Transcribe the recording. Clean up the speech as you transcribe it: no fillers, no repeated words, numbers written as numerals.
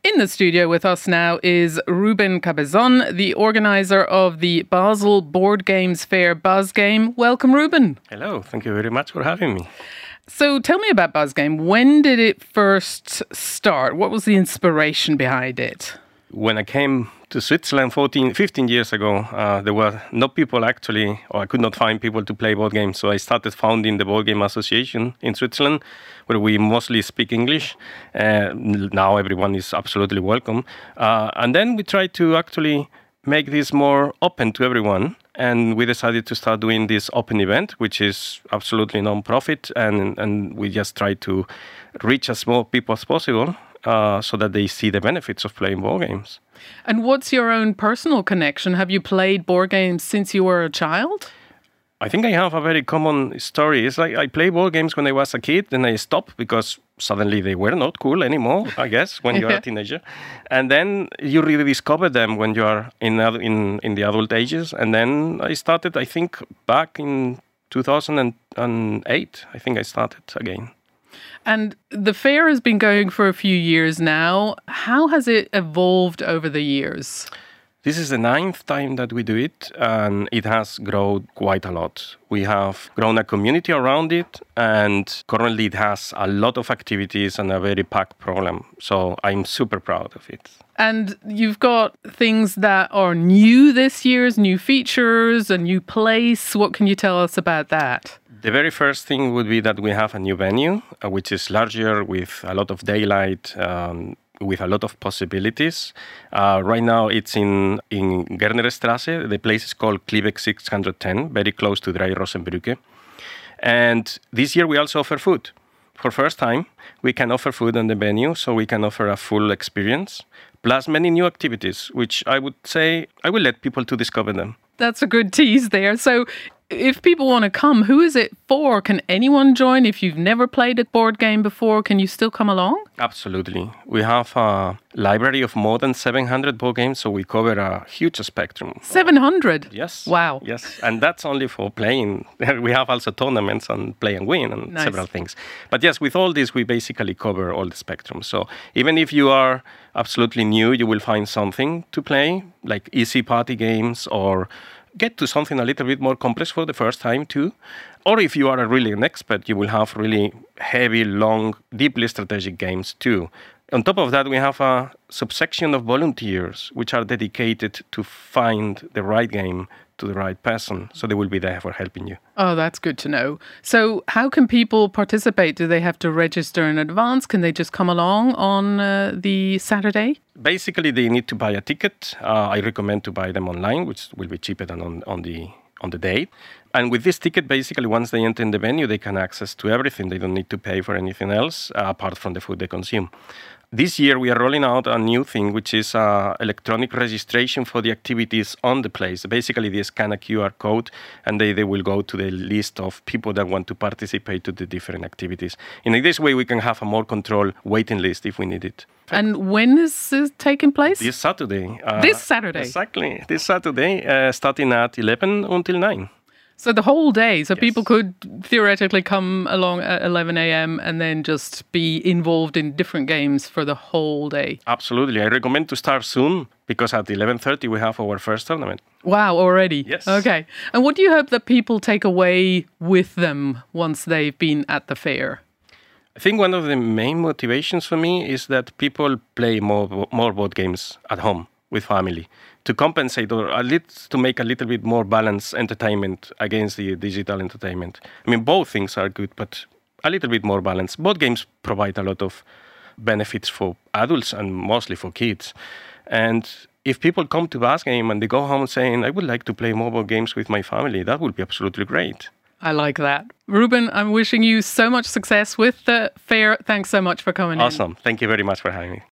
In the studio with us now is Ruben Cabezon, the organizer of the Basel Board Games Fair BuzzGame. Welcome, Ruben. Hello, thank you very much for having me. So tell me about BuzzGame. When did it first start? What was the inspiration behind it? When I came to Switzerland 15 years ago, there were no people actually, or I could not find people to play board games. So I started founding the Board Game Association in Switzerland, where we mostly speak English. Now everyone is absolutely welcome. And then we tried to actually make this more open to everyone. And we decided to start doing this open event, which is absolutely non-profit. And we just try to reach as more people as possible so that they see the benefits of playing board games. And what's your own personal connection? Have you played board games since you were a child? I think I have a very common story. It's like I played board games when I was a kid, then I stopped because suddenly they were not cool anymore, I guess, when you're a teenager. And then you really discover them when you are in the adult ages. And then I started, I think, back in 2008, I think I started again. And the fair has been going for a few years now. How has it evolved over the years? This is the 9th time that we do it, and it has grown quite a lot. We have grown a community around it, and currently it has a lot of activities and a very packed program. So I'm super proud of it. And you've got things that are new this year, new features, a new place. What can you tell us about that? The very first thing would be that we have a new venue, which is larger with a lot of daylight, with a lot of possibilities. Right now it's in Gernerstrasse. The place is called Kliebeck 610, very close to Dreierosenbrücke. And this year we also offer food. For first time, we can offer food on the venue, so we can offer a full experience, plus many new activities, which I would say I will let people to discover them. That's a good tease there. So if people want to come, who is it for? Can anyone join? If you've never played a board game before, can you still come along? Absolutely. We have a library of more than 700 board games, so we cover a huge spectrum. 700? Yes. Wow. Yes, and that's only for playing. We have also tournaments on play and win and several things. But yes, with all this, we basically cover all the spectrum. So even if you are absolutely new, you will find something to play, like easy party games, or get to something a little bit more complex for the first time too. Or if you are really an expert, you will have really heavy, long, deeply strategic games too. On top of that, we have a subsection of volunteers which are dedicated to find the right game to the right person. So they will be there for helping you. Oh, that's good to know. So how can people participate? Do they have to register in advance? Can they just come along on the Saturday? Basically, they need to buy a ticket. I recommend to buy them online, which will be cheaper than on the day. And with this ticket, basically, once they enter in the venue, they can access to everything. They don't need to pay for anything else apart from the food they consume. This year, we are rolling out a new thing, which is electronic registration for the activities on the place. Basically, they scan a QR code, and they will go to the list of people that want to participate to the different activities. In this way, we can have a more controlled waiting list if we need it. And when is this taking place? This Saturday. This Saturday? Exactly. This Saturday, starting at 11 until 9. So the whole day. So Yes. people could theoretically come along at 11 a.m. and then just be involved in different games for the whole day. Absolutely. I recommend to start soon because at 11:30 we have our first tournament. Wow, already? Yes. Okay. And what do you hope that people take away with them once they've been at the fair? I think one of the main motivations for me is that people play more board games at home with family to compensate or at least to make a little bit more balanced entertainment against the digital entertainment. I mean, both things are good, but a little bit more balance. Board games provide a lot of benefits for adults and mostly for kids. And if people come to BuzzGame and they go home saying, I would like to play more board games with my family, that would be absolutely great. I like that. Ruben, I'm wishing you so much success with the fair. Thanks so much for coming in. Awesome. Thank you very much for having me.